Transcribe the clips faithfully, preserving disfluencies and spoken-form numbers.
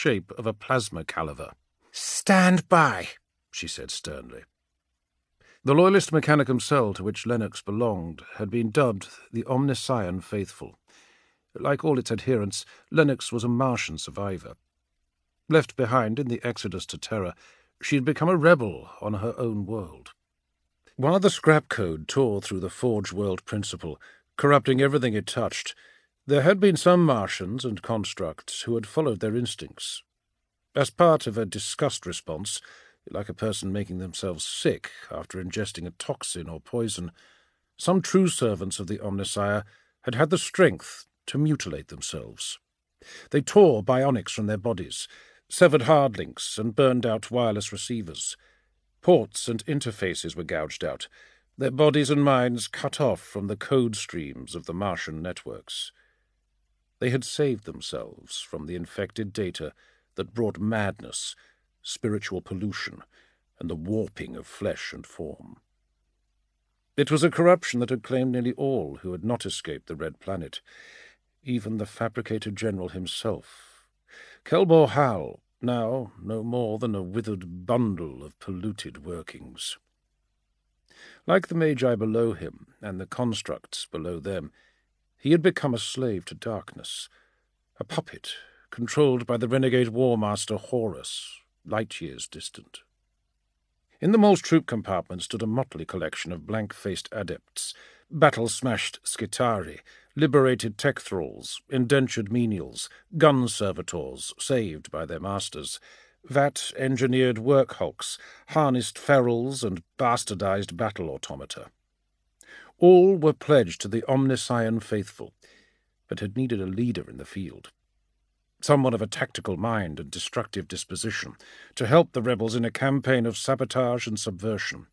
shape of a plasma caliver. "Stand by," she said sternly. The Loyalist Mechanicum cell to which Lennox belonged had been dubbed the Omnissian Faithful. Like all its adherents, Lennox was a Martian survivor. Left behind in the exodus to Terra, she had become a rebel on her own world. While the scrap code tore through the Forge World principle, corrupting everything it touched, there had been some Martians and constructs who had followed their instincts. As part of a disgust response, like a person making themselves sick after ingesting a toxin or poison, some true servants of the Omnissiah had had the strength to mutilate themselves. They tore bionics from their bodies, severed hard links, and burned out wireless receivers. Ports and interfaces were gouged out, their bodies and minds cut off from the code streams of the Martian networks. They had saved themselves from the infected data that brought madness, spiritual pollution, and the warping of flesh and form. It was a corruption that had claimed nearly all who had not escaped the Red Planet, even the Fabricator General himself. Kelbor Hal, now no more than a withered bundle of polluted workings. Like the Magi below him and the constructs below them, he had become a slave to darkness, a puppet controlled by the renegade war master Horus, light years distant. In the Mole's troop compartment stood a motley collection of blank-faced adepts, battle-smashed Skitarii, liberated tech thralls, indentured menials, gun servitors saved by their masters, vat-engineered work hulks, harnessed ferals, and bastardized battle automata. All were pledged to the Omnissian Faithful, but had needed a leader in the field. Someone of a tactical mind and destructive disposition, to help the rebels in a campaign of sabotage and subversion.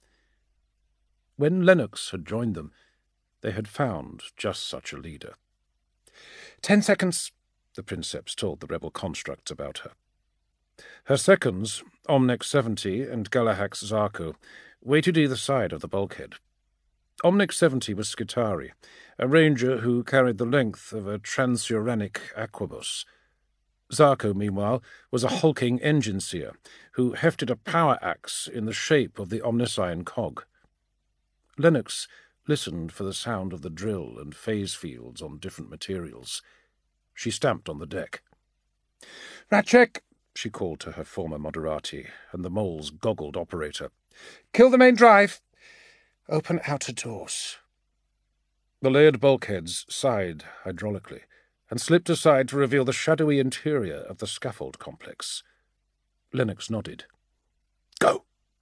When Lennox had joined them, they had found just such a leader. Ten seconds, the Princeps told the rebel constructs about her. Her seconds, Omnex seventy and Galahax Zarko, waited either side of the bulkhead. Omnex seventy was Skitarii, a ranger who carried the length of a transuranic aquabus. Zarko, meanwhile, was a hulking engine seer who hefted a power axe in the shape of the Omnissian cog. Lennox listened for the sound of the drill and phase fields on different materials. She stamped on the deck. "Ratchek," she called to her former Moderati and the Mole's goggled operator. "Kill the main drive. Open outer doors." The layered bulkheads sighed hydraulically and slipped aside to reveal the shadowy interior of the scaffold complex. Lennox nodded. "Go!"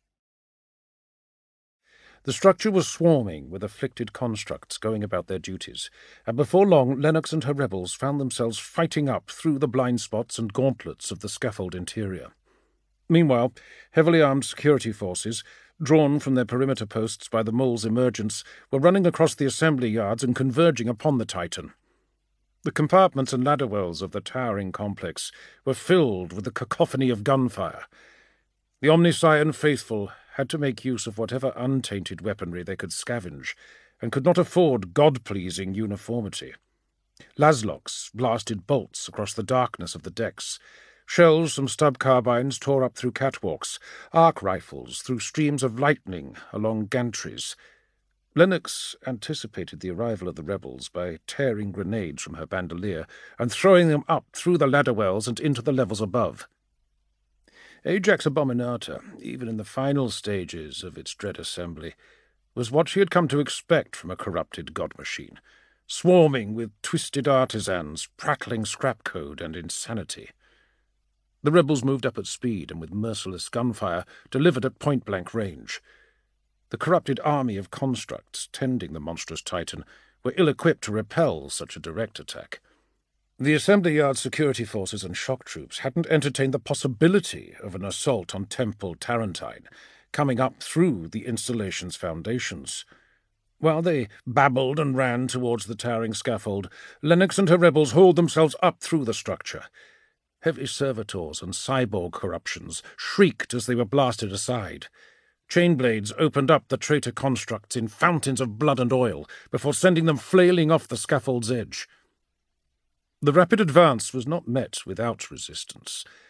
The structure was swarming with afflicted constructs going about their duties, and before long Lennox and her rebels found themselves fighting up through the blind spots and gauntlets of the scaffold interior. Meanwhile, heavily armed security forces, drawn from their perimeter posts by the Mole's emergence, were running across the assembly yards and converging upon the Titan. The compartments and ladder wells of the towering complex were filled with the cacophony of gunfire. The Omnissian Faithful had to make use of whatever untainted weaponry they could scavenge, and could not afford God-pleasing uniformity. Lasloks blasted bolts across the darkness of the decks. Shells from stub carbines tore up through catwalks, arc rifles through streams of lightning along gantries. Lennox anticipated the arrival of the rebels by tearing grenades from her bandolier and throwing them up through the ladder wells and into the levels above. Ajax Abominata, even in the final stages of its dread assembly, was what she had come to expect from a corrupted god machine, swarming with twisted artisans, prattling scrap code and insanity. The rebels moved up at speed and with merciless gunfire delivered at point-blank range. The corrupted army of constructs tending the monstrous Titan were ill-equipped to repel such a direct attack. The assembly yard security forces and shock troops hadn't entertained the possibility of an assault on Temple Tarantine, coming up through the installation's foundations. While they babbled and ran towards the towering scaffold, Lennox and her rebels hauled themselves up through the structure. Heavy servitors and cyborg corruptions shrieked as they were blasted aside. Chainblades opened up the traitor constructs in fountains of blood and oil before sending them flailing off the scaffold's edge. The rapid advance was not met without resistance.